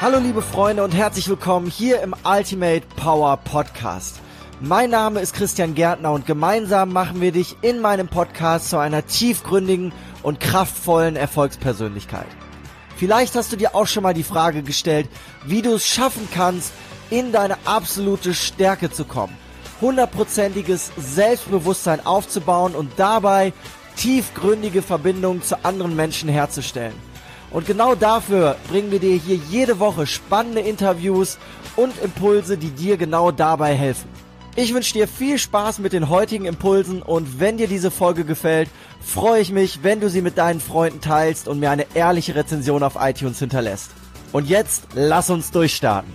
Hallo liebe Freunde und herzlich willkommen hier im Ultimate Power Podcast. Mein Name ist Christian Gärtner und gemeinsam machen wir dich in meinem Podcast zu einer tiefgründigen und kraftvollen Erfolgspersönlichkeit. Vielleicht hast du dir auch schon mal die Frage gestellt, wie du es schaffen kannst, in deine absolute Stärke zu kommen, 100%iges Selbstbewusstsein aufzubauen und dabei tiefgründige Verbindungen zu anderen Menschen herzustellen. Und genau dafür bringen wir dir hier jede Woche spannende Interviews und Impulse, die dir genau dabei helfen. Ich wünsche dir viel Spaß mit den heutigen Impulsen und wenn dir diese Folge gefällt, freue ich mich, wenn du sie mit deinen Freunden teilst und mir eine ehrliche Rezension auf iTunes hinterlässt. Und jetzt lass uns durchstarten.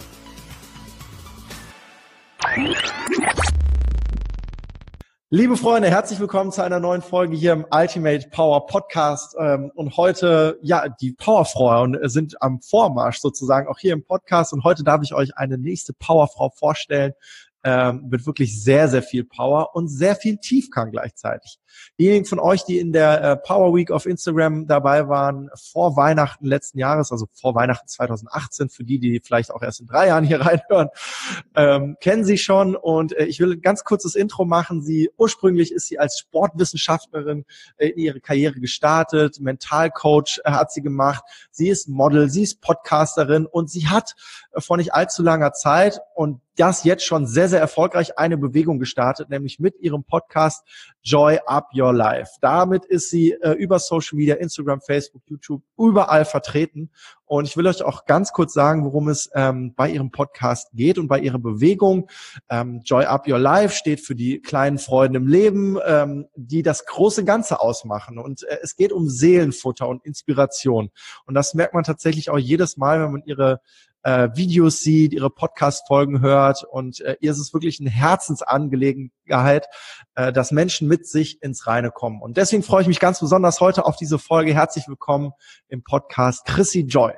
Liebe Freunde, herzlich willkommen zu einer neuen Folge hier im Ultimate Power Podcast. Und heute, die Powerfrauen sind am Vormarsch sozusagen auch hier im Podcast. Und heute darf ich euch eine nächste Powerfrau vorstellen. Mit wirklich sehr, sehr viel Power und sehr viel Tiefgang gleichzeitig. Diejenigen von euch, die in der Power Week auf Instagram dabei waren, vor Weihnachten letzten Jahres, also vor Weihnachten 2018, für die vielleicht auch erst in 3 Jahren hier reinhören, kennen sie schon. Und ich will ein ganz kurzes Intro machen. Ursprünglich ist sie als Sportwissenschaftlerin in ihre Karriere gestartet, Mentalcoach hat sie gemacht. Sie ist Model, sie ist Podcasterin und sie hat vor nicht allzu langer Zeit und das jetzt schon sehr, sehr erfolgreich eine Bewegung gestartet, nämlich mit ihrem Podcast Joy Up Your Life. Damit ist sie über Social Media, Instagram, Facebook, YouTube, überall vertreten. Und ich will euch auch ganz kurz sagen, worum es bei ihrem Podcast geht und bei ihrer Bewegung. Joy Up Your Life steht für die kleinen Freuden im Leben, die das große Ganze ausmachen. Und es geht um Seelenfutter und Inspiration. Und das merkt man tatsächlich auch jedes Mal, wenn man ihre Videos sieht, ihre Podcast-Folgen hört und ihr ist es wirklich eine Herzensangelegenheit, dass Menschen mit sich ins Reine kommen. Und deswegen freue ich mich ganz besonders heute auf diese Folge. Herzlich willkommen im Podcast Chrissy Joy.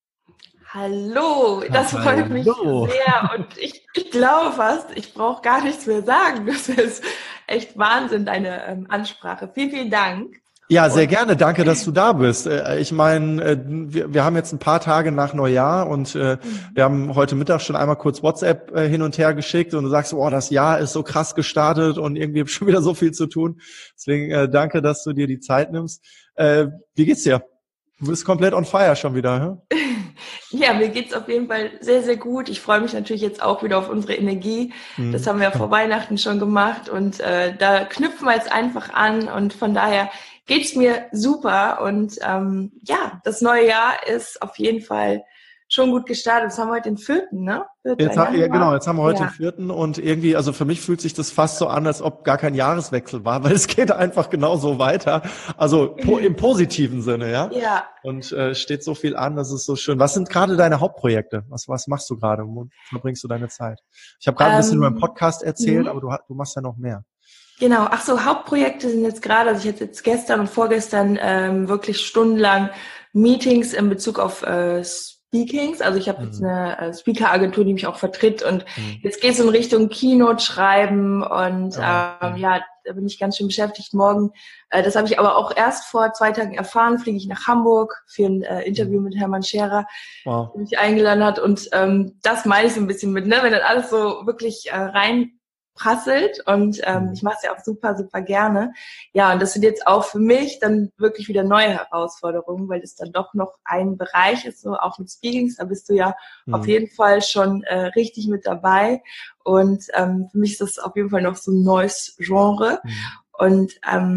Hallo, das freut mich sehr und ich glaube fast, ich brauche gar nichts mehr sagen. Das ist echt Wahnsinn, deine Ansprache. Vielen, vielen Dank. Ja, sehr gerne. Danke, dass du da bist. Ich meine, wir haben jetzt ein paar Tage nach Neujahr und wir haben heute Mittag schon einmal kurz WhatsApp hin und her geschickt und du sagst, oh, das Jahr ist so krass gestartet und irgendwie schon wieder so viel zu tun. Deswegen danke, dass du dir die Zeit nimmst. Wie geht's dir? Du bist komplett on fire schon wieder, hä? Ja, mir geht's auf jeden Fall sehr, sehr gut. Ich freue mich natürlich jetzt auch wieder auf unsere Energie. Das haben wir ja vor Weihnachten schon gemacht und da knüpfen wir jetzt einfach an und von daher geht's mir super und das neue Jahr ist auf jeden Fall schon gut gestartet. Jetzt haben wir heute den 4., ne? Jetzt haben wir heute den 4. und irgendwie, also für mich fühlt sich das fast so an, als ob gar kein Jahreswechsel war, weil es geht einfach genauso weiter. Also im positiven Sinne, ja? Ja. Und steht so viel an, das ist so schön. Was sind gerade deine Hauptprojekte? Was machst du gerade? Wo verbringst du deine Zeit? Ich habe gerade ein bisschen über den Podcast erzählt, aber du machst ja noch mehr. Genau, Hauptprojekte sind jetzt gerade, also ich hatte jetzt gestern und vorgestern wirklich stundenlang Meetings in Bezug auf Speakings. Also ich habe jetzt eine Speaker-Agentur, die mich auch vertritt und jetzt geht es in Richtung Keynote schreiben und da bin ich ganz schön beschäftigt. Morgen, das habe ich aber auch erst vor 2 Tagen erfahren, fliege ich nach Hamburg für ein Interview mit Hermann Scherer, der mich eingeladen hat und das meine ich so ein bisschen mit, ne, wenn dann alles so wirklich reinprasselt und ich mache es ja auch super, super gerne. Ja, und das sind jetzt auch für mich dann wirklich wieder neue Herausforderungen, weil das dann doch noch ein Bereich ist, so auch mit Speakings, da bist du ja auf jeden Fall schon richtig mit dabei und für mich ist das auf jeden Fall noch so ein neues Genre und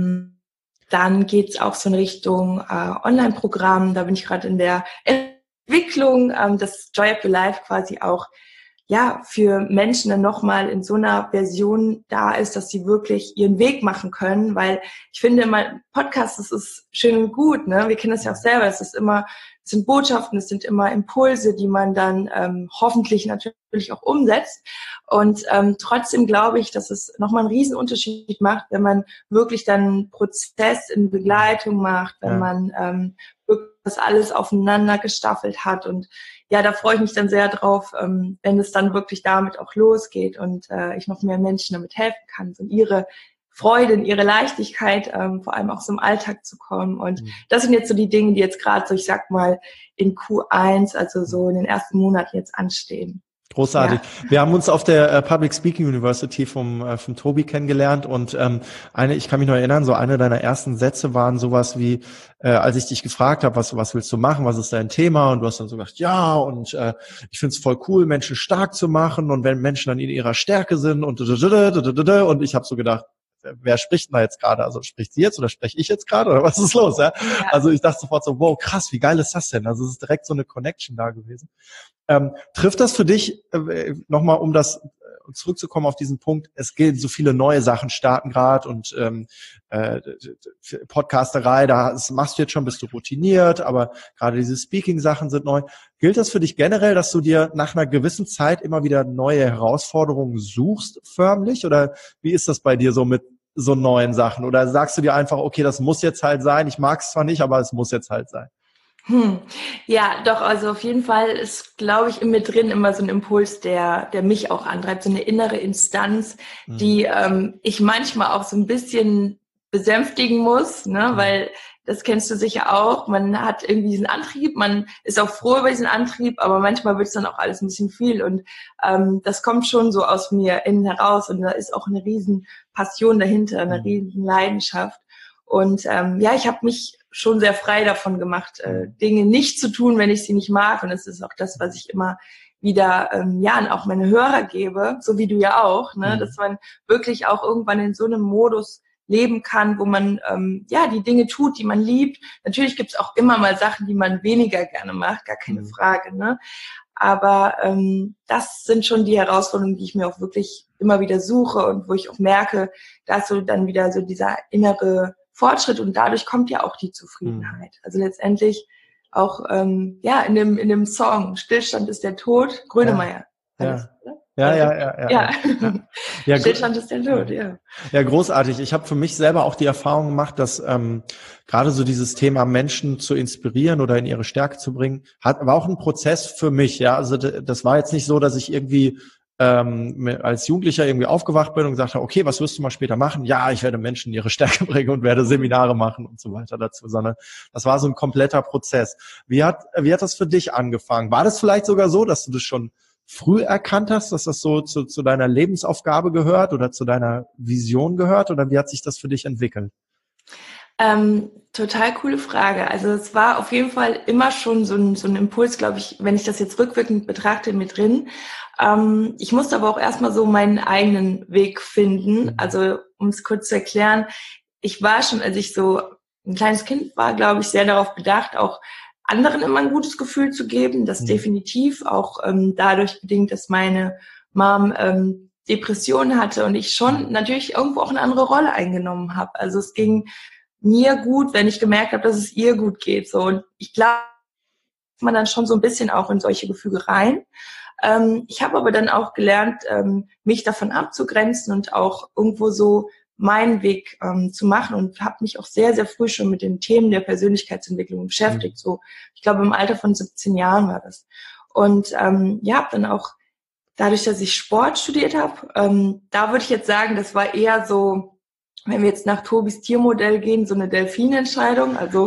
dann geht's auch so in Richtung Online-Programm, da bin ich gerade in der Entwicklung, das Joy Up Your Life quasi auch für Menschen dann nochmal in so einer Version da ist, dass sie wirklich ihren Weg machen können, weil ich finde immer, Podcast, das ist schön und gut, ne? Wir kennen das ja auch selber, es sind Botschaften, es sind immer Impulse, die man dann hoffentlich natürlich auch umsetzt und trotzdem glaube ich, dass es nochmal einen riesen Unterschied macht, wenn man wirklich dann einen Prozess in Begleitung macht, wenn man wirklich das alles aufeinander gestaffelt hat und ja, da freue ich mich dann sehr drauf, wenn es dann wirklich damit auch losgeht und ich noch mehr Menschen damit helfen kann, so ihre Freude, in ihre Leichtigkeit, vor allem auch so im Alltag zu kommen. Und das sind jetzt so die Dinge, die jetzt gerade so, ich sag mal, in Q1, also so in den ersten Monaten jetzt anstehen. Großartig. Ja. Wir haben uns auf der Public Speaking University vom Tobi kennengelernt und ich kann mich noch erinnern, so eine deiner ersten Sätze waren sowas wie, als ich dich gefragt habe, was willst du machen, was ist dein Thema? Und du hast dann so gesagt, ja, und ich finde es voll cool, Menschen stark zu machen und wenn Menschen dann in ihrer Stärke sind und ich habe so gedacht, wer spricht denn da jetzt gerade? Also spricht sie jetzt oder spreche ich jetzt gerade oder was ist los? Ja? Ja. Also ich dachte sofort so, wow, krass, wie geil ist das denn? Also es ist direkt so eine Connection da gewesen. Trifft das für dich, nochmal um das zurückzukommen auf diesen Punkt, es gilt, so viele neue Sachen starten gerade und Podcasterei, das machst du jetzt schon, bist du routiniert, aber gerade diese Speaking-Sachen sind neu. Gilt das für dich generell, dass du dir nach einer gewissen Zeit immer wieder neue Herausforderungen suchst, förmlich? Oder wie ist das bei dir so mit so neuen Sachen? Oder sagst du dir einfach, okay, das muss jetzt halt sein, ich mag es zwar nicht, aber es muss jetzt halt sein? Ja, doch, also auf jeden Fall ist, glaube ich, in mir drin immer so ein Impuls, der mich auch antreibt, so eine innere Instanz, die ich manchmal auch so ein bisschen besänftigen muss, ne, weil das kennst du sicher auch, man hat irgendwie diesen Antrieb, man ist auch froh über diesen Antrieb, aber manchmal wird es dann auch alles ein bisschen viel und das kommt schon so aus mir innen heraus und da ist auch eine riesen Passion dahinter, eine riesen Leidenschaft und ja, ich habe mich schon sehr frei davon gemacht, Dinge nicht zu tun, wenn ich sie nicht mag. Und es ist auch das, was ich immer wieder an auch meine Hörer gebe, so wie du ja auch, ne, dass man wirklich auch irgendwann in so einem Modus leben kann, wo man die Dinge tut, die man liebt. Natürlich gibt's auch immer mal Sachen, die man weniger gerne macht, gar keine Frage, ne? Aber das sind schon die Herausforderungen, die ich mir auch wirklich immer wieder suche und wo ich auch merke, dass so dann wieder so dieser innere Fortschritt und dadurch kommt ja auch die Zufriedenheit. Also letztendlich auch in dem Song Stillstand ist der Tod, Grönemeyer. Ja. Stillstand ist der Tod, ja. Ja, großartig. Ich habe für mich selber auch die Erfahrung gemacht, dass gerade so dieses Thema Menschen zu inspirieren oder in ihre Stärke zu bringen, war auch ein Prozess für mich. Ja, also das war jetzt nicht so, dass ich irgendwie als Jugendlicher irgendwie aufgewacht bin und gesagt habe, okay, was wirst du mal später machen? Ja, ich werde Menschen in ihre Stärke bringen und werde Seminare machen und so weiter dazu, sondern das war so ein kompletter Prozess. Wie hat das für dich angefangen? War das vielleicht sogar so, dass du das schon früh erkannt hast, dass das so zu deiner Lebensaufgabe gehört oder zu deiner Vision gehört oder wie hat sich das für dich entwickelt? Total coole Frage. Also es war auf jeden Fall immer schon so ein Impuls, glaube ich, wenn ich das jetzt rückwirkend betrachte, mit drin. Ich musste aber auch erstmal so meinen eigenen Weg finden. Also um es kurz zu erklären, ich war schon, als ich so ein kleines Kind war, glaube ich, sehr darauf bedacht, auch anderen immer ein gutes Gefühl zu geben. Das definitiv auch dadurch bedingt, dass meine Mom Depressionen hatte und ich schon natürlich irgendwo auch eine andere Rolle eingenommen habe. Also es ging mir gut, wenn ich gemerkt habe, dass es ihr gut geht. So, und ich glaube, man dann schon so ein bisschen auch in solche Gefüge rein. Ich habe aber dann auch gelernt, mich davon abzugrenzen und auch irgendwo so meinen Weg zu machen und habe mich auch sehr, sehr früh schon mit den Themen der Persönlichkeitsentwicklung beschäftigt. So, ich glaube, im Alter von 17 Jahren war das. Und habe dann auch, dadurch, dass ich Sport studiert habe, da würde ich jetzt sagen, das war eher so, wenn wir jetzt nach Tobis Tiermodell gehen, so eine Delfinentscheidung. Also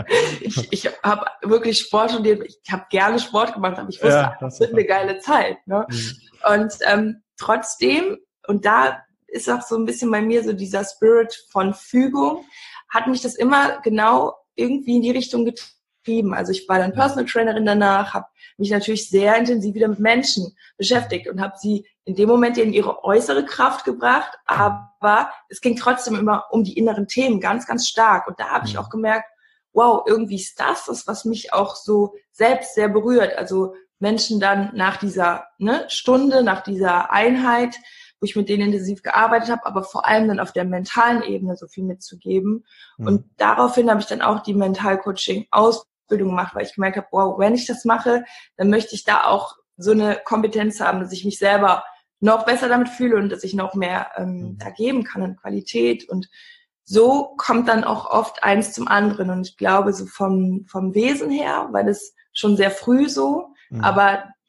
ich habe wirklich Sport studiert, ich habe gerne Sport gemacht, aber ich wusste, das wird eine geile Zeit. Ne? Und trotzdem, und da ist auch so ein bisschen bei mir so dieser Spirit von Fügung, hat mich das immer genau irgendwie in die Richtung getrieben. Also ich war dann Personal Trainerin danach, habe mich natürlich sehr intensiv wieder mit Menschen beschäftigt und habe sie in dem Moment in ihre äußere Kraft gebracht, aber es ging trotzdem immer um die inneren Themen ganz, ganz stark. Und da habe ich auch gemerkt, wow, irgendwie ist das, was mich auch so selbst sehr berührt. Also Menschen dann nach dieser Stunde, nach dieser Einheit, wo ich mit denen intensiv gearbeitet habe, aber vor allem dann auf der mentalen Ebene so viel mitzugeben. Und daraufhin habe ich dann auch die Mental-Coaching-Ausbildung gemacht, weil ich gemerkt habe, wow, wenn ich das mache, dann möchte ich da auch so eine Kompetenz haben, dass ich mich selber noch besser damit fühle und dass ich noch mehr da geben kann an Qualität. Und so kommt dann auch oft eins zum anderen. Und ich glaube, so vom Wesen her war das schon sehr früh so, aber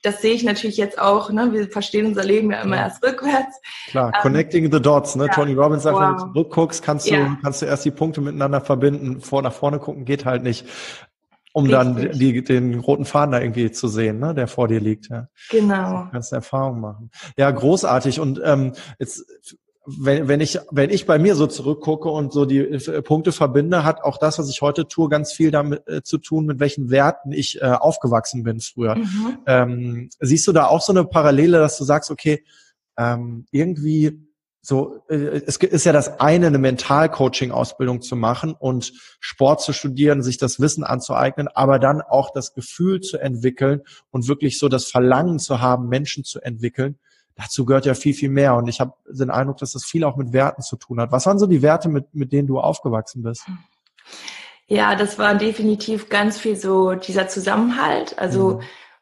das sehe ich natürlich jetzt auch, ne? Wir verstehen unser Leben ja immer erst rückwärts. Klar, connecting the dots, ne? Ja, Tony Robbins sagt, wenn du wow. zurückguckst, kannst du erst die Punkte miteinander verbinden. Nach vorne gucken geht halt nicht, um Richtig. dann den roten Faden da irgendwie zu sehen, ne? Der vor dir liegt. Ja. Genau. Du kannst eine Erfahrung machen. Ja, großartig. Und jetzt, wenn ich bei mir so zurückgucke und so die Punkte verbinde, hat auch das, was ich heute tue, ganz viel damit zu tun, mit welchen Werten ich aufgewachsen bin früher. Siehst du da auch so eine Parallele, dass du sagst, okay, irgendwie so, es ist ja das eine Mental-Coaching-Ausbildung zu machen und Sport zu studieren, sich das Wissen anzueignen, aber dann auch das Gefühl zu entwickeln und wirklich so das Verlangen zu haben, Menschen zu entwickeln. Dazu gehört ja viel, viel mehr. Und ich habe den Eindruck, dass das viel auch mit Werten zu tun hat. Was waren so die Werte, mit denen du aufgewachsen bist? Ja, das war definitiv ganz viel so dieser Zusammenhalt. Also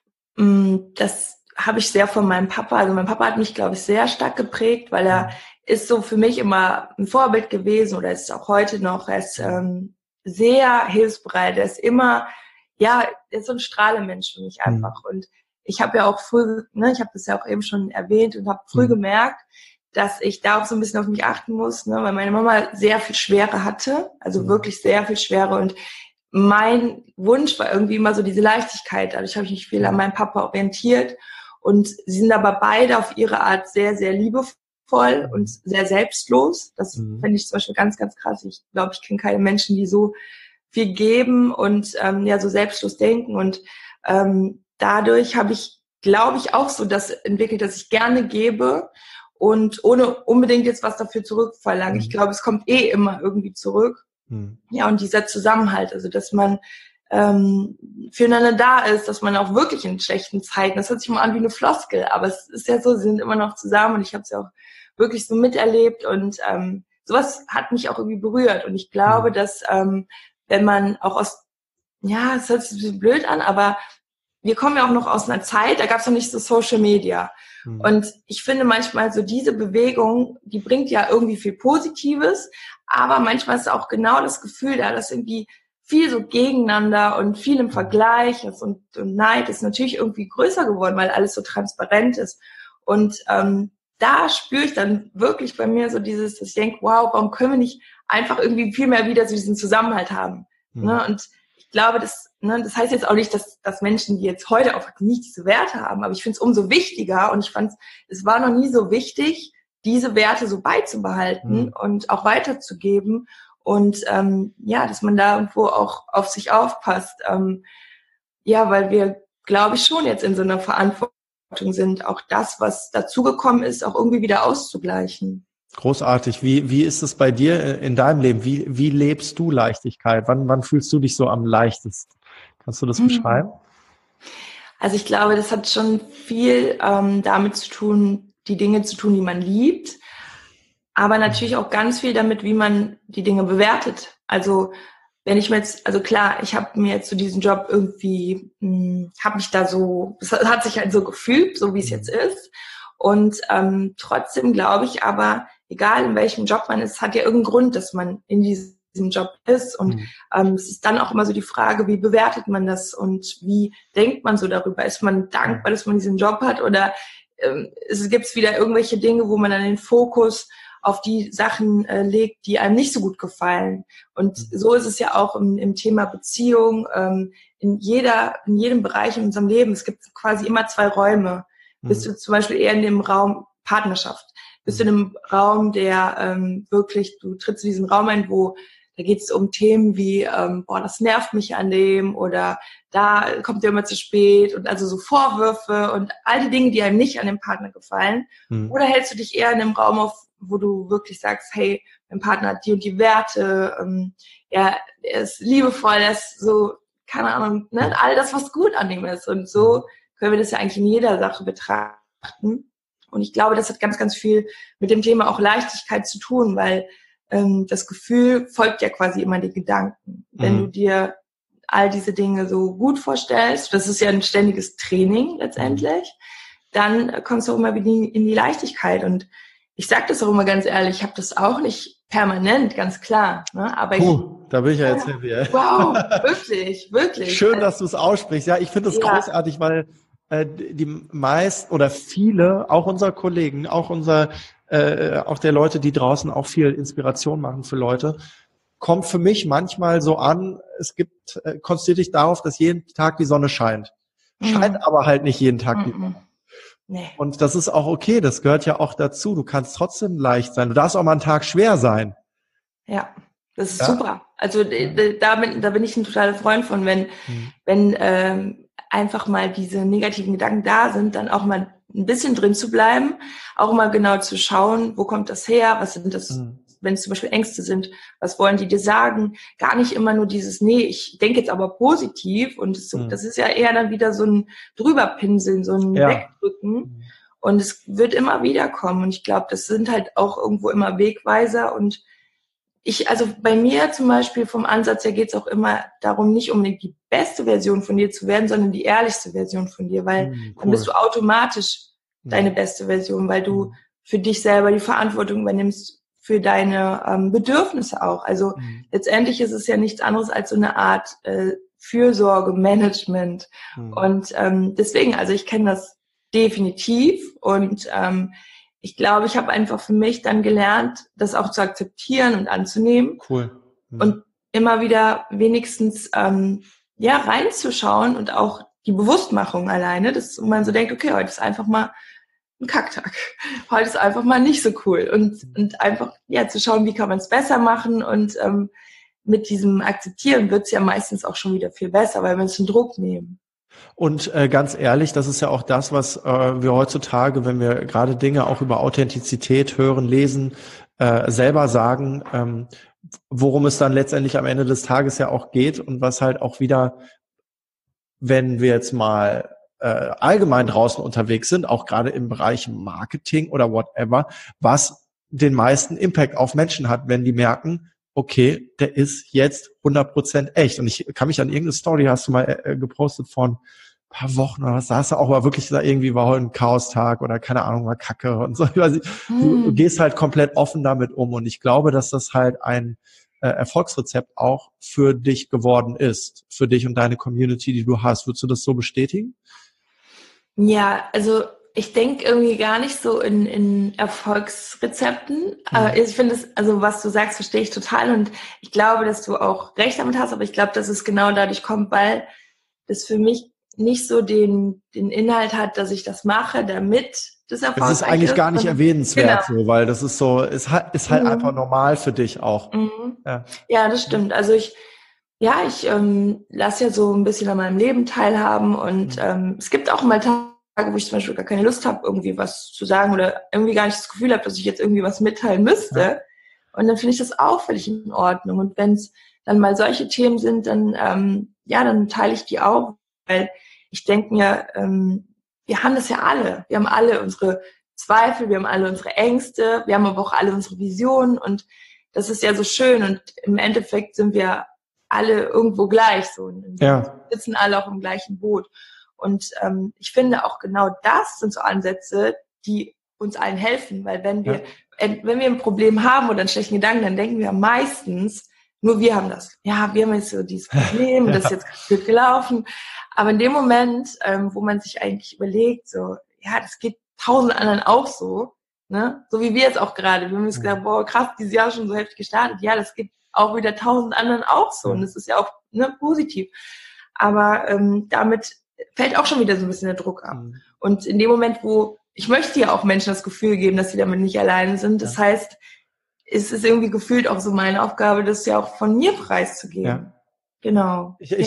das habe ich sehr von meinem Papa. Also mein Papa hat mich, glaube ich, sehr stark geprägt, weil er ist so für mich immer ein Vorbild gewesen oder ist auch heute noch. Er ist sehr hilfsbereit. Er ist immer, er ist so ein Strahlemensch für mich einfach. Und ich habe ja auch früh, ne, ich habe das ja auch eben schon erwähnt und habe früh gemerkt, dass ich da auch so ein bisschen auf mich achten muss, ne, weil meine Mama sehr viel Schwere hatte, also wirklich sehr viel Schwere. Und mein Wunsch war irgendwie immer so diese Leichtigkeit. Dadurch habe ich mich viel an meinem Papa orientiert. Und sie sind aber beide auf ihre Art sehr, sehr liebevoll und sehr selbstlos. Das finde ich zum Beispiel ganz, ganz krass. Ich glaube, ich kenne keine Menschen, die so viel geben und so selbstlos denken. Und dadurch habe ich, glaube ich, auch so das entwickelt, dass ich gerne gebe und ohne unbedingt jetzt was dafür zurückverlangen. Ich glaube, es kommt immer irgendwie zurück. Ja, und dieser Zusammenhalt, also dass man füreinander da ist, dass man auch wirklich in schlechten Zeiten, das hört sich mal an wie eine Floskel, aber es ist ja so, sie sind immer noch zusammen und ich habe es ja auch wirklich so miterlebt und sowas hat mich auch irgendwie berührt und ich glaube, dass wenn man auch es hört sich ein bisschen blöd an, aber wir kommen ja auch noch aus einer Zeit, da gab es noch nicht so Social Media. Und ich finde manchmal so diese Bewegung, die bringt ja irgendwie viel Positives, aber manchmal ist auch genau das Gefühl da, dass irgendwie viel so gegeneinander und viel im Vergleich ist und Neid ist natürlich irgendwie größer geworden, weil alles so transparent ist. Und da spüre ich dann wirklich bei mir so dieses, dass ich denke, wow, warum können wir nicht einfach irgendwie viel mehr wieder so diesen Zusammenhalt haben? Ne? Und ich glaube, das heißt jetzt auch nicht, dass Menschen, die jetzt heute auch nicht diese Werte haben, aber ich finde es umso wichtiger und ich fand es war noch nie so wichtig, diese Werte so beizubehalten und auch weiterzugeben und dass man da irgendwo auch auf sich aufpasst. Weil wir, glaube ich, schon jetzt in so einer Verantwortung sind, auch das, was dazugekommen ist, auch irgendwie wieder auszugleichen. Großartig. Wie ist es bei dir in deinem Leben? Wie lebst du Leichtigkeit? Wann fühlst du dich so am leichtesten? Kannst du das beschreiben? Also ich glaube, das hat schon viel damit zu tun, die Dinge zu tun, die man liebt, aber natürlich auch ganz viel damit, wie man die Dinge bewertet. Also wenn ich mir jetzt, also klar, ich habe mir jetzt zu diesem Job irgendwie, habe mich da so, es hat sich halt so gefühlt, so wie es jetzt ist. Und trotzdem glaube ich aber, egal in welchem Job man ist, hat ja irgendeinen Grund, dass man in diesem Job ist. Und es ist dann auch immer so die Frage, wie bewertet man das und wie denkt man so darüber? Ist man dankbar, dass man diesen Job hat oder gibt es wieder irgendwelche Dinge, wo man dann den Fokus auf die Sachen legt, die einem nicht so gut gefallen. Und so ist es ja auch im Thema Beziehung, in jedem Bereich in unserem Leben. Es gibt quasi immer zwei Räume. Bist du zum Beispiel eher in dem Raum Partnerschaft? Bist du in einem Raum, der wirklich, du trittst in diesen Raum ein, wo da geht es um Themen wie, das nervt mich an dem oder da kommt der immer zu spät und also so Vorwürfe und all die Dinge, die einem nicht an dem Partner gefallen. Oder hältst du dich eher in einem Raum auf, wo du wirklich sagst, hey, mein Partner hat die und die Werte, er ist liebevoll, er ist so, keine Ahnung, ne, all das, was gut an ihm ist. Und so können wir das ja eigentlich in jeder Sache betrachten. Und ich glaube, das hat ganz, ganz viel mit dem Thema auch Leichtigkeit zu tun, weil das Gefühl folgt ja quasi immer den Gedanken. Wenn du dir all diese Dinge so gut vorstellst, das ist ja ein ständiges Training letztendlich, dann kommst du auch immer wieder in die Leichtigkeit. Und ich sage das auch immer ganz ehrlich, ich habe das auch nicht permanent, ganz klar. Ne? Aber da bin ich ja jetzt happy. Wow, wirklich, wirklich. Schön, dass du es aussprichst. Ja, ich finde das großartig, weil die meisten oder viele, auch unserer Kollegen, auch auch der Leute, die draußen auch viel Inspiration machen für Leute, kommt für mich manchmal so an, konzentriert dich darauf, dass jeden Tag die Sonne scheint. Scheint aber halt nicht jeden Tag die Sonne. Nee. Und das ist auch okay, das gehört ja auch dazu. Du kannst trotzdem leicht sein. Du darfst auch mal einen Tag schwer sein. Ja, das ist super. Also da bin ich ein totaler Freund von, wenn einfach mal diese negativen Gedanken da sind, dann auch mal ein bisschen drin zu bleiben, auch mal genau zu schauen, wo kommt das her, was sind das, wenn es zum Beispiel Ängste sind, was wollen die dir sagen? Gar nicht immer nur dieses, nee, ich denke jetzt aber positiv und das ist ja eher dann wieder so ein Drüberpinseln, so ein Wegdrücken und es wird immer wieder kommen und ich glaube, das sind halt auch irgendwo immer Wegweiser und also bei mir zum Beispiel vom Ansatz her geht es auch immer darum, nicht unbedingt die beste Version von dir zu werden, sondern die ehrlichste Version von dir, weil dann bist du automatisch deine beste Version, weil du für dich selber die Verantwortung übernimmst, für deine Bedürfnisse auch. Also letztendlich ist es ja nichts anderes als so eine Art Fürsorgemanagement. Und deswegen, also ich kenne das definitiv und ich glaube, ich habe einfach für mich dann gelernt, das auch zu akzeptieren und anzunehmen. Cool. Und immer wieder wenigstens reinzuschauen und auch die Bewusstmachung alleine, dass man so denkt, okay, heute ist einfach mal ein Kacktag. Heute ist einfach mal nicht so cool. Und einfach zu schauen, wie kann man es besser machen. Und mit diesem Akzeptieren wird es ja meistens auch schon wieder viel besser, weil wir uns den Druck nehmen. Und ganz ehrlich, das ist ja auch das, was wir heutzutage, wenn wir gerade Dinge auch über Authentizität hören, lesen, selber sagen, worum es dann letztendlich am Ende des Tages ja auch geht und was halt auch wieder, wenn wir jetzt mal allgemein draußen unterwegs sind, auch gerade im Bereich Marketing oder whatever, was den meisten Impact auf Menschen hat, wenn die merken, okay, der ist jetzt 100% echt. Und ich kann mich an irgendeine Story, hast du mal gepostet von ein paar Wochen oder was, da hast du auch mal wirklich gesagt, irgendwie war heute ein Chaostag oder keine Ahnung, war Kacke und so. Du gehst halt komplett offen damit um und ich glaube, dass das halt ein Erfolgsrezept auch für dich geworden ist, für dich und deine Community, die du hast. Würdest du das so bestätigen? Ja, also ich denke irgendwie gar nicht so in Erfolgsrezepten. Ich finde es, also was du sagst, verstehe ich total und ich glaube, dass du auch recht damit hast, aber ich glaube, dass es genau dadurch kommt, weil das für mich nicht so den Inhalt hat, dass ich das mache, damit das erfolgreich ist. Das ist eigentlich gar nicht erwähnenswert, so, weil das ist so, ist halt einfach normal für dich auch. Ja, das stimmt. Also ich lasse ja so ein bisschen an meinem Leben teilhaben und es gibt auch mal Tage, wo ich zum Beispiel gar keine Lust habe, irgendwie was zu sagen oder irgendwie gar nicht das Gefühl habe, dass ich jetzt irgendwie was mitteilen müsste. Ja. Und dann finde ich das auch völlig in Ordnung. Und wenn es dann mal solche Themen sind, dann dann teile ich die auch, weil ich denke mir, wir haben das ja alle. Wir haben alle unsere Zweifel, wir haben alle unsere Ängste, wir haben aber auch alle unsere Visionen und das ist ja so schön und im Endeffekt sind wir alle irgendwo gleich so. Und wir sitzen alle auch im gleichen Boot. Und ich finde auch genau das sind so Ansätze, die uns allen helfen, weil wenn wir ein Problem haben oder einen schlechten Gedanken, dann denken wir meistens, nur wir haben das. Ja, wir haben jetzt so dieses Problem, das ist jetzt gut gelaufen. Aber in dem Moment, wo man sich eigentlich überlegt, so, ja, das geht 1000 anderen auch so, ne? So wie wir jetzt auch gerade. Wir haben uns gedacht, boah, krass, dieses Jahr schon so heftig gestartet. Ja, das geht auch wieder 1000 anderen auch so. Und das ist ja auch positiv. Aber damit fällt auch schon wieder so ein bisschen der Druck ab. Und in dem Moment, wo ich möchte ja auch Menschen das Gefühl geben, dass sie damit nicht alleine sind. Das heißt, es ist irgendwie gefühlt auch so meine Aufgabe, das ja auch von mir preiszugeben. Ja. Genau. Ich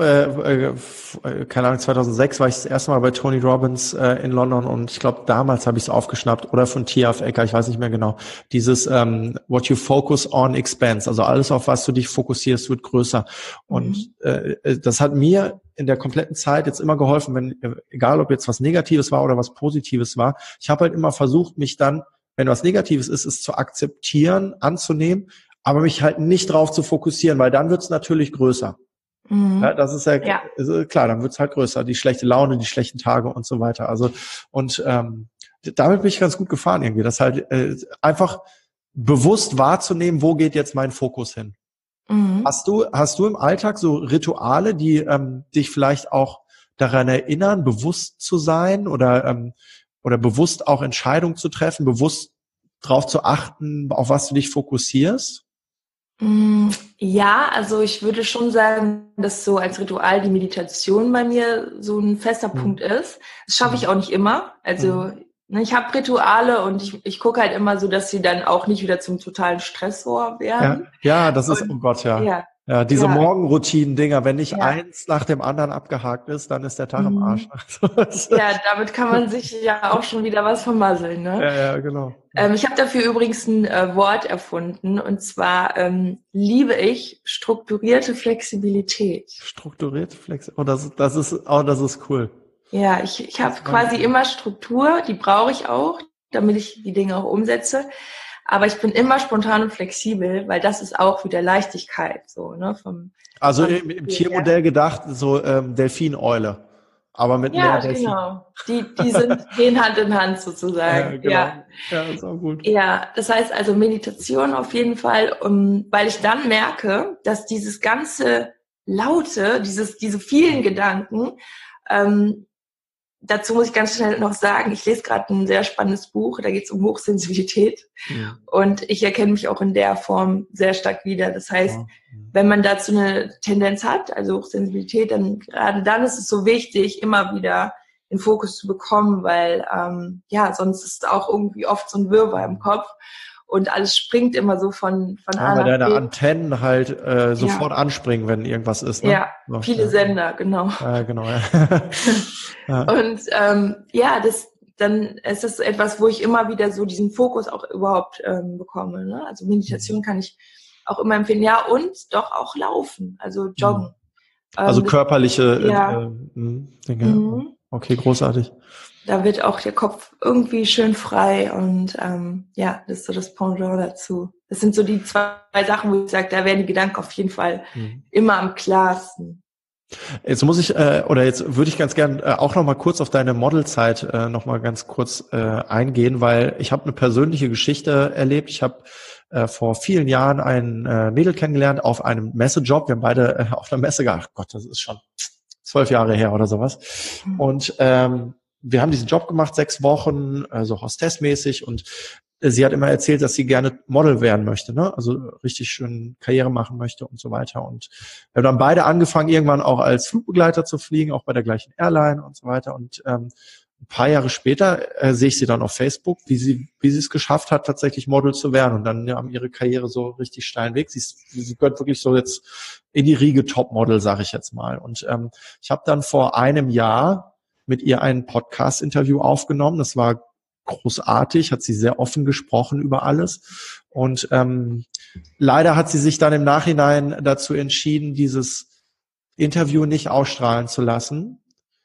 habe, keine Ahnung, 2006 war ich das erste Mal bei Tony Robbins in London und ich glaube, damals habe ich es aufgeschnappt oder von T.F. Ecker, ich weiß nicht mehr genau. Dieses What you focus on expands, also alles, auf was du dich fokussierst, wird größer. Und das hat mir in der kompletten Zeit jetzt immer geholfen, egal ob jetzt was Negatives war oder was Positives war, ich habe halt immer versucht, mich dann, wenn was Negatives ist, es zu akzeptieren, anzunehmen, aber mich halt nicht drauf zu fokussieren, weil dann wird's natürlich größer. Ja, das ist ist klar, dann wird's halt größer, die schlechte Laune, die schlechten Tage und so weiter. Also und damit bin ich ganz gut gefahren irgendwie, das halt einfach bewusst wahrzunehmen, wo geht jetzt mein Fokus hin. Hast du im Alltag so Rituale, die dich vielleicht auch daran erinnern, bewusst zu sein oder bewusst auch Entscheidungen zu treffen, bewusst darauf zu achten, auf was du dich fokussierst? Ja, also ich würde schon sagen, dass so als Ritual die Meditation bei mir so ein fester Punkt ist. Das schaffe ich auch nicht immer. Also ich habe Rituale und ich gucke halt immer so, dass sie dann auch nicht wieder zum totalen Stressor werden. Ja, das ist, Und, oh Gott, ja. ja, Ja, diese ja, Morgenroutinen-Dinger, wenn nicht ja. eins nach dem anderen abgehakt ist, dann ist der Tag im Arsch. Mhm. Ja, damit kann man sich ja auch schon wieder was vermasseln, ne? Ja, genau. Ich habe dafür übrigens ein Wort erfunden, und zwar liebe ich strukturierte Flexibilität. Strukturiert, flexibel. Das ist cool. Ja, ich habe quasi immer Struktur, die brauche ich auch, damit ich die Dinge auch umsetze. Aber ich bin immer spontan und flexibel, weil das ist auch wieder Leichtigkeit, so, ne? Also im Tiermodell gedacht, so Delfineule. Aber mit mehr Delfin. Genau. Gehen Hand in Hand sozusagen. Genau. Ja. Ja, ist auch gut. Ja, das heißt also Meditation auf jeden Fall, weil ich dann merke, dass dieses ganze Laute, diese vielen Gedanken, dazu muss ich ganz schnell noch sagen, ich lese gerade ein sehr spannendes Buch, da geht es um Hochsensibilität und ich erkenne mich auch in der Form sehr stark wieder. Das heißt, wenn man dazu eine Tendenz hat, also Hochsensibilität, dann gerade dann ist es so wichtig, immer wieder den Fokus zu bekommen, weil sonst ist auch irgendwie oft so ein Wirrwarr im Kopf und alles springt immer so von A nach B. Weil deine Antennen halt sofort anspringen, wenn irgendwas ist. Ne? Ja, viele Sender, genau. Ja, genau. Ja. Ja. Und dann ist das etwas, wo ich immer wieder so diesen Fokus auch überhaupt bekomme. Ne? Also Meditation kann ich auch immer empfehlen. Ja, und doch auch laufen, also joggen. Also körperliche Dinge. Okay, großartig. Da wird auch der Kopf irgendwie schön frei und das ist so das Pendant dazu. Das sind so die zwei Sachen, wo ich sage, da werden die Gedanken auf jeden Fall immer am klarsten. Jetzt würde ich ganz gern auch noch mal kurz auf deine Modelzeit noch mal ganz kurz eingehen, weil ich habe eine persönliche Geschichte erlebt. Ich habe vor vielen Jahren ein Mädel kennengelernt auf einem Messejob. Wir haben beide auf einer Messe gearbeitet. Gott, das ist schon 12 Jahre her oder sowas. Und wir haben diesen Job gemacht, 6 Wochen, so hostessmäßig, und sie hat immer erzählt, dass sie gerne Model werden möchte, ne? Also richtig schön Karriere machen möchte und so weiter. Und wir haben dann beide angefangen, irgendwann auch als Flugbegleiter zu fliegen, auch bei der gleichen Airline und so weiter. Und ein paar Jahre später sehe ich sie dann auf Facebook, wie sie es geschafft hat, tatsächlich Model zu werden. Und dann haben ihre Karriere so richtig steilen Weg. Sie gehört wirklich so jetzt in die Riege Topmodel, sage ich jetzt mal. Und ich habe dann vor einem Jahr mit ihr ein Podcast-Interview aufgenommen. Das war großartig, hat sie sehr offen gesprochen über alles. Und leider hat sie sich dann im Nachhinein dazu entschieden, dieses Interview nicht ausstrahlen zu lassen,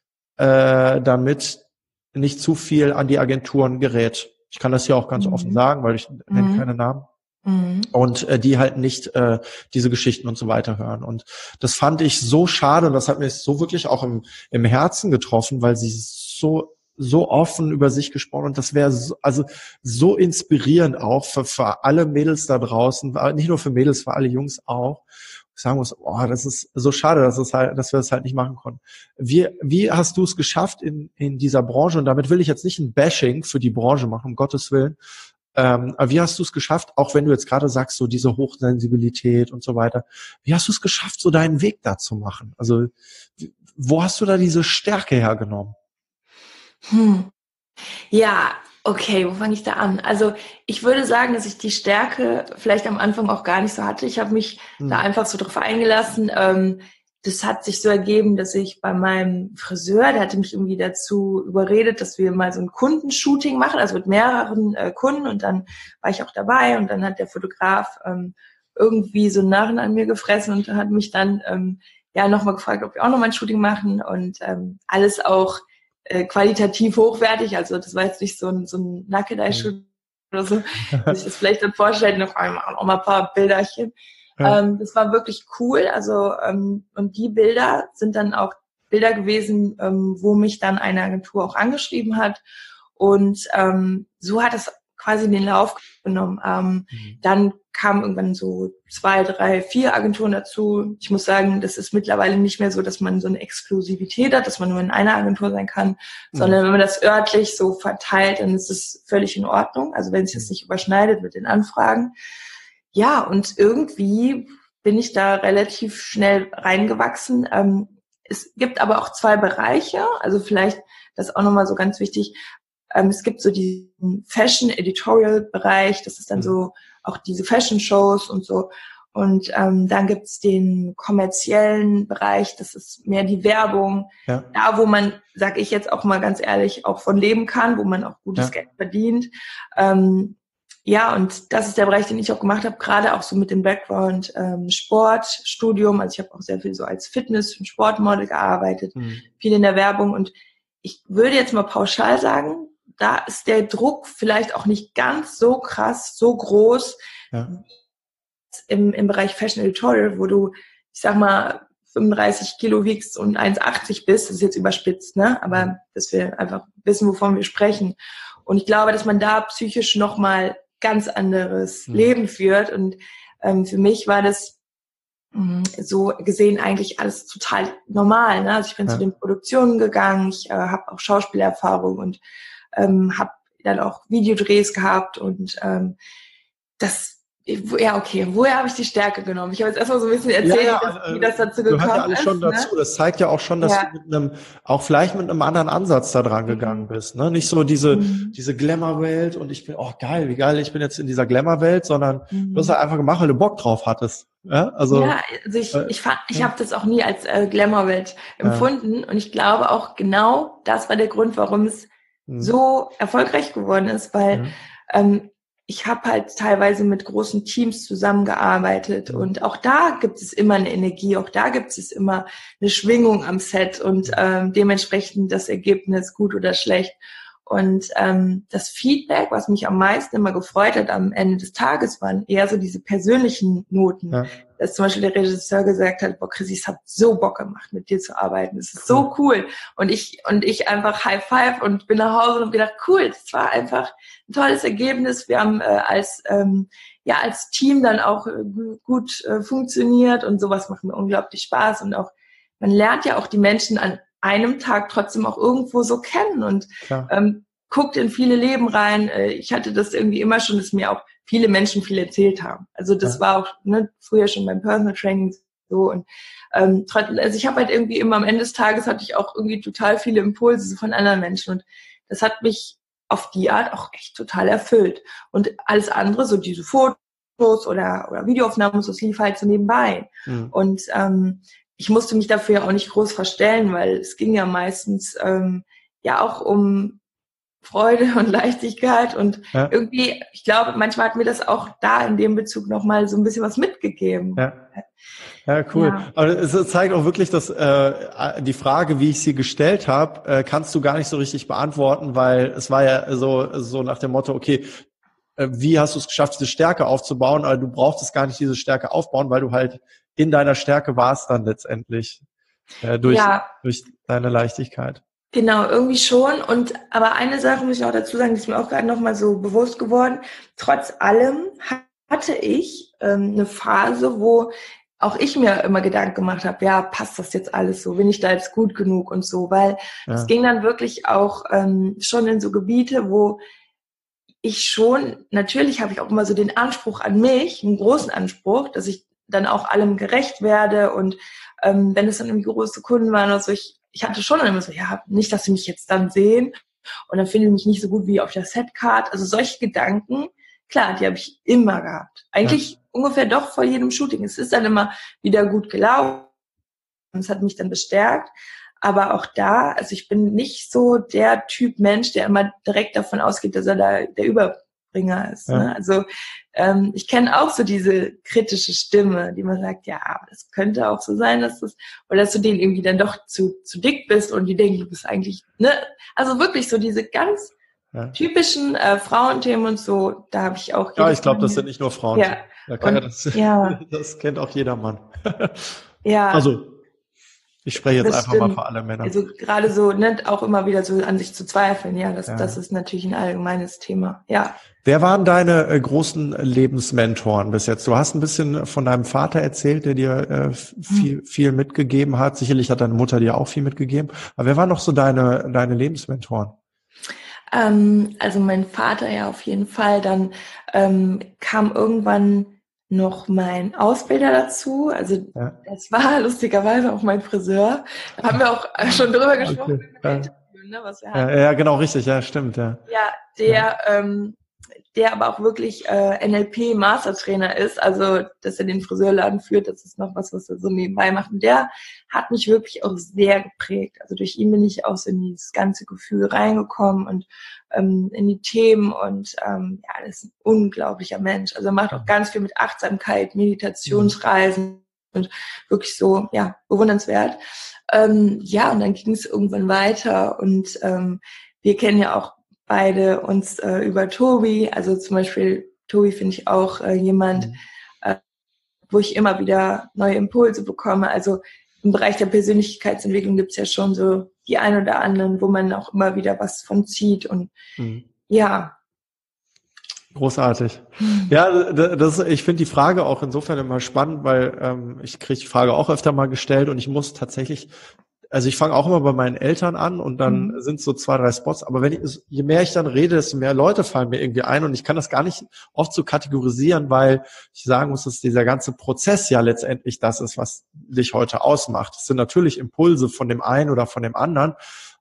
damit nicht zu viel an die Agenturen gerät. Ich kann das hier auch ganz offen sagen, weil ich nenne keine Namen. Und die halt nicht diese Geschichten und so weiter hören. Und das fand ich so schade und das hat mich so wirklich auch im Herzen getroffen, weil sie so offen über sich gesprochen, und das wäre so inspirierend auch für alle Mädels da draußen, nicht nur für Mädels, für alle Jungs auch. Ich sagen muss, das ist so schade, dass wir es halt nicht machen konnten. Wie hast du es geschafft in dieser Branche? Und damit will ich jetzt nicht ein Bashing für die Branche machen, um Gottes Willen. Aber wie hast du es geschafft, auch wenn du jetzt gerade sagst, so diese Hochsensibilität und so weiter, wie hast du es geschafft, so deinen Weg da zu machen? Also, wo hast du da diese Stärke hergenommen? Ja, okay, wo fange ich da an? Also ich würde sagen, dass ich die Stärke vielleicht am Anfang auch gar nicht so hatte. Ich habe mich da einfach so drauf eingelassen. Das hat sich so ergeben, dass ich bei meinem Friseur, der hatte mich irgendwie dazu überredet, dass wir mal so ein Kundenshooting machen, also mit mehreren Kunden, und dann war ich auch dabei und dann hat der Fotograf irgendwie so einen Narren an mir gefressen und hat mich dann nochmal gefragt, ob wir auch nochmal ein Shooting machen, und alles auch qualitativ hochwertig, also das war jetzt nicht so ein Nackedei-Shooting oder so, dass ich das vielleicht dann vorstelle, noch mal ein paar Bilderchen. Ja. Das war wirklich cool, also und die Bilder sind dann auch Bilder gewesen, wo mich dann eine Agentur auch angeschrieben hat, und so hat es quasi den Lauf genommen. Dann kamen irgendwann so 2, 3, 4 Agenturen dazu. Ich muss sagen, das ist mittlerweile nicht mehr so, dass man so eine Exklusivität hat, dass man nur in einer Agentur sein kann, sondern wenn man das örtlich so verteilt, dann ist es völlig in Ordnung. Also wenn sich das nicht überschneidet mit den Anfragen. Ja, und irgendwie bin ich da relativ schnell reingewachsen. Es gibt aber auch 2 Bereiche, also vielleicht das ist auch nochmal so ganz wichtig. Es gibt so diesen Fashion-Editorial-Bereich, das ist dann so auch diese Fashion-Shows und so. Und dann gibt's den kommerziellen Bereich, das ist mehr die Werbung, da wo man, sag ich jetzt auch mal ganz ehrlich, auch von leben kann, wo man auch gutes Geld verdient. Ja, und das ist der Bereich, den ich auch gemacht habe, gerade auch so mit dem Background Sportstudium. Also ich habe auch sehr viel so als Fitness- und Sportmodel gearbeitet, viel in der Werbung. Und ich würde jetzt mal pauschal sagen, da ist der Druck vielleicht auch nicht ganz so krass, so groß im Bereich Fashion Editorial, wo du, ich sag mal, 35 Kilo wiegst und 1,80 bist. Das ist jetzt überspitzt, ne? Aber dass wir einfach wissen, wovon wir sprechen. Und ich glaube, dass man da psychisch nochmal ganz anderes Leben führt. Und für mich war das so gesehen eigentlich alles total normal. Ne? Also ich bin zu den Produktionen gegangen, ich habe auch Schauspielerfahrung und habe dann auch Videodrehs gehabt und woher habe ich die Stärke genommen? Ich habe jetzt erstmal so ein bisschen erzählt, wie das dazu gekommen ist. Gehört ja alles schon dazu. Ne? Das zeigt ja auch schon, dass du vielleicht mit einem anderen Ansatz da dran gegangen bist. Ne? Nicht so diese Glamour-Welt und ich bin, geil, wie geil, ich bin jetzt in dieser Glamour-Welt, sondern du hast halt einfach gemacht, weil du Bock drauf hattest. Ja, also ich habe das auch nie als Glamour-Welt empfunden und ich glaube auch genau das war der Grund, warum es so erfolgreich geworden ist, weil ich habe halt teilweise mit großen Teams zusammengearbeitet und auch da gibt es immer eine Energie, auch da gibt es immer eine Schwingung am Set und dementsprechend das Ergebnis gut oder schlecht. Und das Feedback, was mich am meisten immer gefreut hat am Ende des Tages, waren eher so diese persönlichen Noten. Ja. Dass zum Beispiel der Regisseur gesagt hat, boah, Chrissy, es hat so Bock gemacht, mit dir zu arbeiten. Es ist so cool. Und ich einfach High Five und bin nach Hause und habe gedacht, cool, das war einfach ein tolles Ergebnis. Wir haben als Team dann auch gut funktioniert und sowas macht mir unglaublich Spaß. Und auch, man lernt ja auch die Menschen an einem Tag trotzdem auch irgendwo so kennen und guckt in viele Leben rein. Ich hatte das irgendwie immer schon, dass mir auch viele Menschen viel erzählt haben. Also das war auch früher schon beim Personal Training so. Und also ich habe halt irgendwie immer am Ende des Tages hatte ich auch irgendwie total viele Impulse von anderen Menschen. Und das hat mich auf die Art auch echt total erfüllt. Und alles andere, so diese Fotos oder Videoaufnahmen, das lief halt so nebenbei. Und ich musste mich dafür ja auch nicht groß verstellen, weil es ging ja meistens auch um Freude und Leichtigkeit und irgendwie, ich glaube, manchmal hat mir das auch da in dem Bezug nochmal so ein bisschen was mitgegeben. Ja, cool. Ja. Aber es zeigt auch wirklich, dass die Frage, wie ich sie gestellt habe, kannst du gar nicht so richtig beantworten, weil es war ja so nach dem Motto, okay, wie hast du es geschafft, diese Stärke aufzubauen? Aber du brauchst gar nicht diese Stärke aufbauen, weil du halt in deiner Stärke warst dann letztendlich durch deine Leichtigkeit. Genau, irgendwie schon. Aber eine Sache muss ich auch dazu sagen, die ist mir auch gerade nochmal so bewusst geworden. Trotz allem hatte ich eine Phase, wo auch ich mir immer Gedanken gemacht habe, ja, passt das jetzt alles so? Bin ich da jetzt gut genug und so? Weil es ging dann wirklich auch schon in so Gebiete, wo ich schon, natürlich habe ich auch immer so den Anspruch an mich, einen großen Anspruch, dass ich dann auch allem gerecht werde und wenn es dann irgendwie große Kunden waren oder so, ich hatte schon immer so, ja, nicht, dass sie mich jetzt dann sehen und dann finden sie mich nicht so gut wie auf der Setcard. Also solche Gedanken, klar, die habe ich immer gehabt. Eigentlich ungefähr doch vor jedem Shooting. Es ist dann immer wieder gut gelaufen. Es hat mich dann bestärkt. Aber auch da, also ich bin nicht so der Typ Mensch, der immer direkt davon ausgeht, dass er da der Überbringer ist. Ne? Also ich kenne auch so diese kritische Stimme, die man sagt, ja, aber das könnte auch so sein, dass du denen irgendwie dann doch zu dick bist und die denken, du bist eigentlich, ne? Also wirklich so diese ganz typischen Frauenthemen und so, da habe ich auch... Ja, ich glaube, das sind nicht nur Frauen. Ja. Das kennt auch jeder Mann. Ja. Also Ich spreche jetzt Das einfach mal stimmt. für alle Männer. Also gerade so, ne, auch immer wieder so an sich zu zweifeln, ja, Ja. das ist natürlich ein allgemeines Thema, ja. Wer waren deine großen Lebensmentoren bis jetzt? Du hast ein bisschen von deinem Vater erzählt, der dir viel mitgegeben hat. Sicherlich hat deine Mutter dir auch viel mitgegeben. Aber wer waren noch so deine Lebensmentoren? Also mein Vater ja auf jeden Fall. Dann kam irgendwann noch mein Ausbilder dazu. Also das war lustigerweise auch mein Friseur. Da haben wir auch schon drüber gesprochen in dem Interview, ne, was wir hatten. Ja, genau, richtig. Ja, stimmt. Ja, der aber auch wirklich NLP-Mastertrainer ist, also dass er den Friseurladen führt, das ist noch was er so nebenbei macht. Und der hat mich wirklich auch sehr geprägt. Also durch ihn bin ich auch so in dieses ganze Gefühl reingekommen und in die Themen und das ist ein unglaublicher Mensch. Also er macht auch ganz viel mit Achtsamkeit, Meditationsreisen und wirklich so, ja, bewundernswert. Und dann ging es irgendwann weiter und wir kennen ja auch beide uns über Tobi, also zum Beispiel Tobi finde ich auch jemand, wo ich immer wieder neue Impulse bekomme. Also im Bereich der Persönlichkeitsentwicklung gibt es ja schon so die ein oder anderen, wo man auch immer wieder was von zieht und ja. Großartig. Ja, ich finde die Frage auch insofern immer spannend, weil ich kriege die Frage auch öfter mal gestellt und ich muss tatsächlich, also ich fange auch immer bei meinen Eltern an und dann sind so 2, 3 Spots, aber je mehr ich dann rede, desto mehr Leute fallen mir irgendwie ein und ich kann das gar nicht oft so kategorisieren, weil ich sagen muss, dass dieser ganze Prozess ja letztendlich das ist, was dich heute ausmacht. Es sind natürlich Impulse von dem einen oder von dem anderen,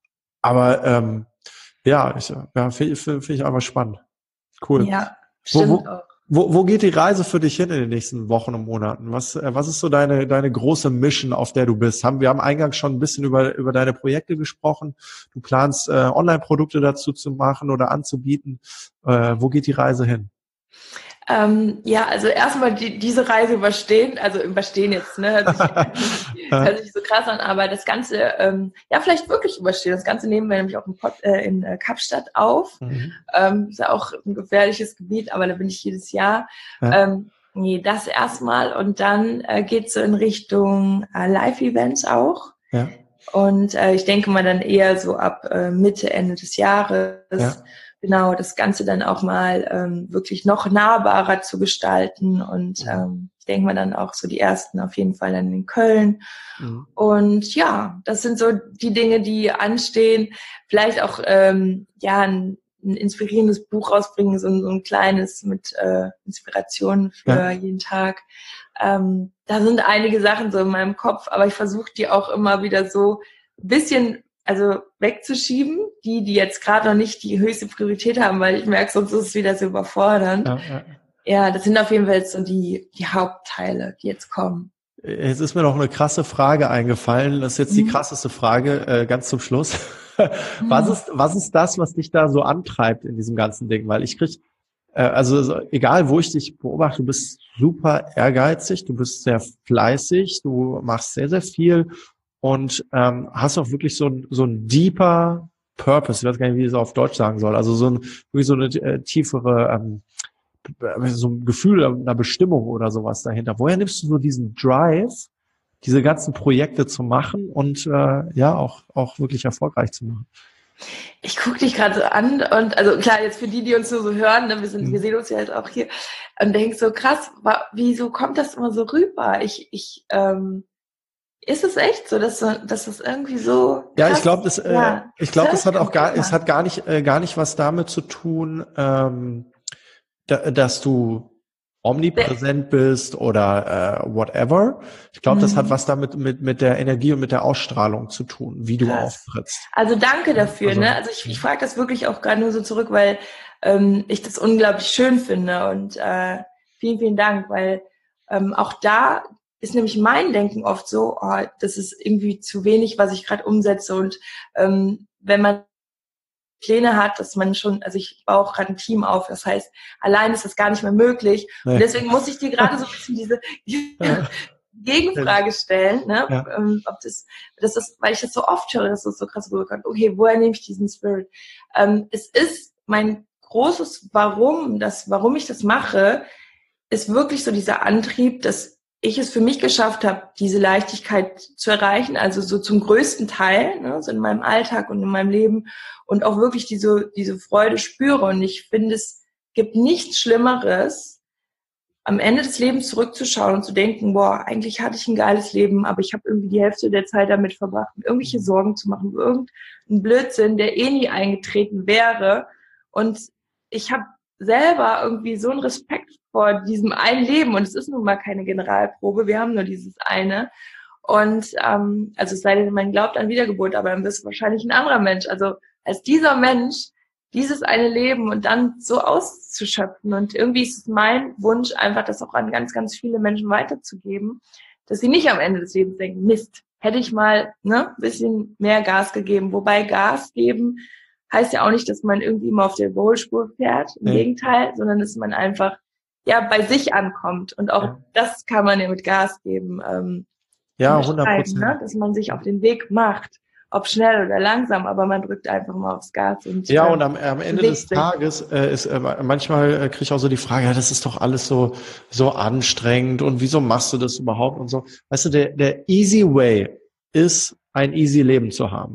aber finde ich einfach spannend. Cool. Ja, stimmt auch. Wo geht die Reise für dich hin in den nächsten Wochen und Monaten? Was ist so deine große Mission, auf der du bist? Wir haben eingangs schon ein bisschen über deine Projekte gesprochen. Du planst, Online-Produkte dazu zu machen oder anzubieten. Wo geht die Reise hin? Also erstmal diese Reise überstehen jetzt, ne, hört sich so krass an, aber das Ganze, vielleicht wirklich überstehen. Das Ganze nehmen wir nämlich auch in Kapstadt auf. Ist ja auch ein gefährliches Gebiet, aber da bin ich jedes Jahr. Das erstmal und dann geht's so in Richtung Live-Events auch. Ja. Und ich denke mal dann eher so ab Mitte, Ende des Jahres. Ja. Genau, das Ganze dann auch mal wirklich noch nahbarer zu gestalten und ich denke mal dann auch so die ersten auf jeden Fall dann in Köln. Und ja, das sind so die Dinge, die anstehen. Vielleicht auch ein inspirierendes Buch rausbringen, so ein kleines mit Inspiration für jeden Tag. Da sind einige Sachen so in meinem Kopf, aber ich versuche die auch immer wieder so ein bisschen wegzuschieben, die jetzt gerade noch nicht die höchste Priorität haben, weil ich merke, sonst ist es wieder so überfordernd. Ja, das sind auf jeden Fall jetzt so die Hauptteile, die jetzt kommen. Jetzt ist mir noch eine krasse Frage eingefallen. Das ist jetzt die krasseste Frage, ganz zum Schluss. Was ist das, was dich da so antreibt in diesem ganzen Ding? Weil ich krieg, egal wo ich dich beobachte, du bist super ehrgeizig, du bist sehr fleißig, du machst sehr, sehr viel und hast auch wirklich so ein deeper Purpose. Ich weiß gar nicht, wie ich es auf Deutsch sagen soll. Also wirklich so eine tiefere, so ein Gefühl einer Bestimmung oder sowas dahinter. Woher nimmst du so diesen Drive, diese ganzen Projekte zu machen und auch wirklich erfolgreich zu machen? Ich gucke dich gerade so an und also klar, jetzt für die uns nur so hören, ne, wir sehen uns ja jetzt auch hier und denken so krass, wieso kommt das immer so rüber? Ist es echt so, dass das irgendwie so krass, ja, ich glaube, das hat auch es hat gar nicht was damit zu tun, dass du omnipräsent bist oder whatever. Ich glaube, das hat was damit mit der Energie und mit der Ausstrahlung zu tun, wie du auftrittst. Also danke dafür. Ne? Also ich frage das wirklich auch gerade nur so zurück, weil ich das unglaublich schön finde und vielen, vielen Dank, weil auch da ist nämlich mein Denken oft so, das ist irgendwie zu wenig, was ich gerade umsetze und wenn man Pläne hat, dass man schon, also ich baue auch gerade ein Team auf, das heißt, allein ist das gar nicht mehr möglich. Nee. Und deswegen muss ich dir gerade so ein bisschen diese Gegenfrage stellen, ne? Ja. Ob das ist, weil ich das so oft höre, dass das so krass rüberkommt. Okay, woher nehme ich diesen Spirit? Es ist mein großes Warum ich das mache, ist wirklich so dieser Antrieb, dass ich es für mich geschafft habe, diese Leichtigkeit zu erreichen, also so zum größten Teil, ne, so in meinem Alltag und in meinem Leben und auch wirklich diese Freude spüre. Und ich finde, es gibt nichts Schlimmeres, am Ende des Lebens zurückzuschauen und zu denken, boah, eigentlich hatte ich ein geiles Leben, aber ich habe irgendwie die Hälfte der Zeit damit verbracht, mir irgendwelche Sorgen zu machen, irgendeinen Blödsinn, der eh nie eingetreten wäre. Und ich habe selber irgendwie so einen Respekt vor diesem einen Leben. Und es ist nun mal keine Generalprobe, wir haben nur dieses eine. Und also es sei denn, man glaubt an Wiedergeburt, aber dann bist du wahrscheinlich ein anderer Mensch. Also als dieser Mensch dieses eine Leben und dann so auszuschöpfen. Und irgendwie ist es mein Wunsch, einfach das auch an ganz, ganz viele Menschen weiterzugeben, dass sie nicht am Ende des Lebens denken, Mist, hätte ich mal ein bisschen mehr Gas gegeben. Wobei Gas geben heißt ja auch nicht, dass man irgendwie immer auf der Überholspur fährt. Im Gegenteil, sondern dass man einfach bei sich ankommt. Und auch das kann man ja mit Gas geben. 100%. Ne? Dass man sich auf den Weg macht. Ob schnell oder langsam, aber man drückt einfach mal aufs Gas. Und und am Ende des Tages ist manchmal kriege ich auch so die Frage, ja, das ist doch alles so anstrengend und wieso machst du das überhaupt und so. Weißt du, der easy way ist, ein easy Leben zu haben.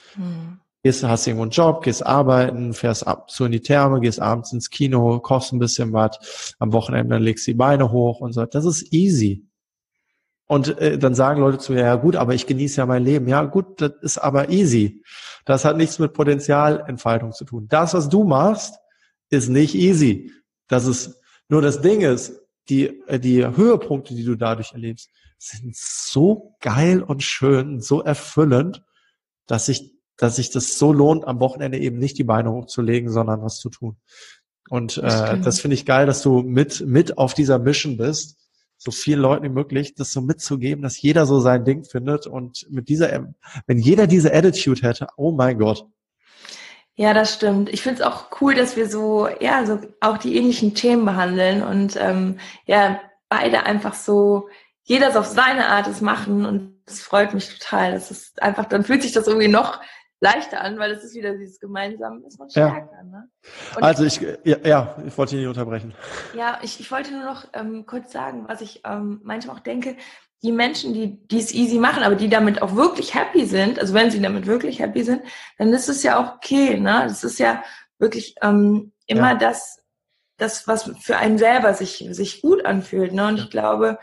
Hast irgendwo einen Job, gehst arbeiten, fährst ab zu in die Therme, gehst abends ins Kino, kochst ein bisschen was, am Wochenende dann legst die Beine hoch und so. Das ist easy. Und dann sagen Leute zu mir, ja gut, aber ich genieße ja mein Leben. Ja gut, das ist aber easy. Das hat nichts mit Potenzialentfaltung zu tun. Das, was du machst, ist nicht easy. Das ist nur das Ding ist, die Höhepunkte, die du dadurch erlebst, sind so geil und schön, so erfüllend, dass sich das so lohnt, am Wochenende eben nicht die Beine hochzulegen, sondern was zu tun. Und das finde ich geil, dass du mit auf dieser Mission bist, so vielen Leuten wie möglich, das so mitzugeben, dass jeder so sein Ding findet und wenn jeder diese Attitude hätte, oh mein Gott. Ja, das stimmt. Ich finde es auch cool, dass wir so auch die ähnlichen Themen behandeln und beide einfach so, jeder so auf seine Art es machen und das freut mich total. Das ist einfach, dann fühlt sich das irgendwie noch leichter an, weil es ist wieder dieses Gemeinsame, ist noch stärker. Ne? Und also ich wollte dich nicht unterbrechen. Ja, ich wollte nur noch kurz sagen, was ich manchmal auch denke, die Menschen, die es easy machen, aber die damit auch wirklich happy sind, also wenn sie damit wirklich happy sind, dann ist es ja auch okay, ne? Das ist ja wirklich immer das, was für einen selber sich gut anfühlt, ne? Und ich glaube,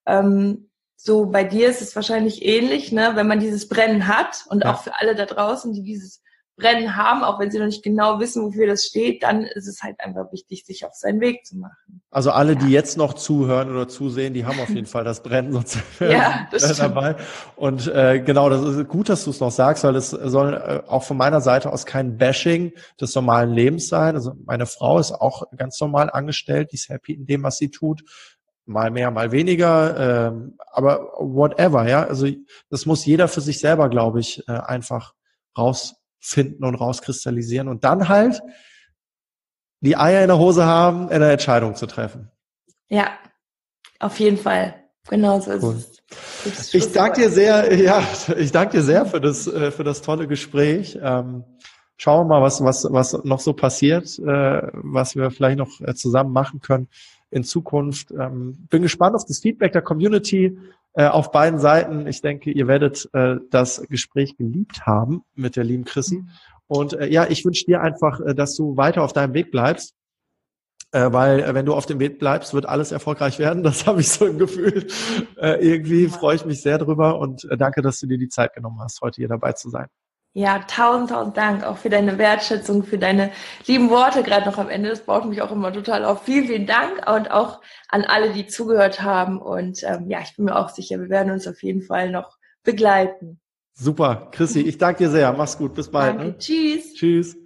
so bei dir ist es wahrscheinlich ähnlich, ne? Wenn man dieses Brennen hat und auch für alle da draußen, die dieses Brennen haben, auch wenn sie noch nicht genau wissen, wofür das steht, dann ist es halt einfach wichtig, sich auf seinen Weg zu machen. Also alle, die jetzt noch zuhören oder zusehen, die haben auf jeden Fall das Brennen sozusagen das dabei. Und genau, das ist gut, dass du es noch sagst, weil es soll auch von meiner Seite aus kein Bashing des normalen Lebens sein. Also meine Frau ist auch ganz normal angestellt, die ist happy in dem, was sie tut. Mal mehr, mal weniger, aber whatever, ja. Also das muss jeder für sich selber, glaube ich, einfach rausfinden und rauskristallisieren und dann halt die Eier in der Hose haben, eine Entscheidung zu treffen. Ja, auf jeden Fall. Genau so ist es. Ich danke dir sehr für das tolle Gespräch. Schauen wir mal, was noch so passiert, was wir vielleicht noch zusammen machen können in Zukunft. Bin gespannt auf das Feedback der Community auf beiden Seiten. Ich denke, ihr werdet das Gespräch geliebt haben mit der lieben Chrissy. Und ich wünsche dir einfach, dass du weiter auf deinem Weg bleibst, weil wenn du auf dem Weg bleibst, wird alles erfolgreich werden. Das habe ich so im Gefühl. Irgendwie freue ich mich sehr drüber und danke, dass du dir die Zeit genommen hast, heute hier dabei zu sein. Ja, tausend Dank auch für deine Wertschätzung, für deine lieben Worte gerade noch am Ende. Das baut mich auch immer total auf. Vielen, vielen Dank und auch an alle, die zugehört haben. Und ich bin mir auch sicher, wir werden uns auf jeden Fall noch begleiten. Super, Chrissy, ich danke dir sehr. Mach's gut, bis bald. Danke, tschüss. Tschüss.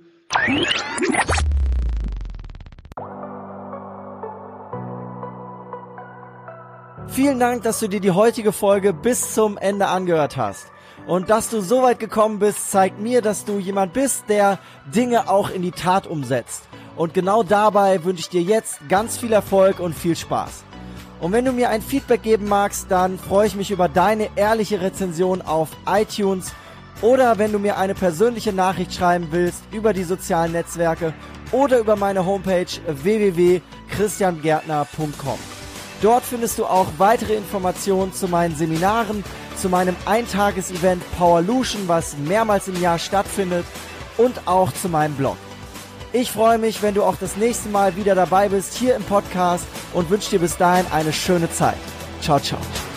Vielen Dank, dass du dir die heutige Folge bis zum Ende angehört hast. Und dass du so weit gekommen bist, zeigt mir, dass du jemand bist, der Dinge auch in die Tat umsetzt. Und genau dabei wünsche ich dir jetzt ganz viel Erfolg und viel Spaß. Und wenn du mir ein Feedback geben magst, dann freue ich mich über deine ehrliche Rezension auf iTunes oder wenn du mir eine persönliche Nachricht schreiben willst über die sozialen Netzwerke oder über meine Homepage www.christiangärtner.com. Dort findest du auch weitere Informationen zu meinen Seminaren, zu meinem Eintages-Event Powerlution, was mehrmals im Jahr stattfindet, und auch zu meinem Blog. Ich freue mich, wenn du auch das nächste Mal wieder dabei bist hier im Podcast und wünsche dir bis dahin eine schöne Zeit. Ciao, ciao.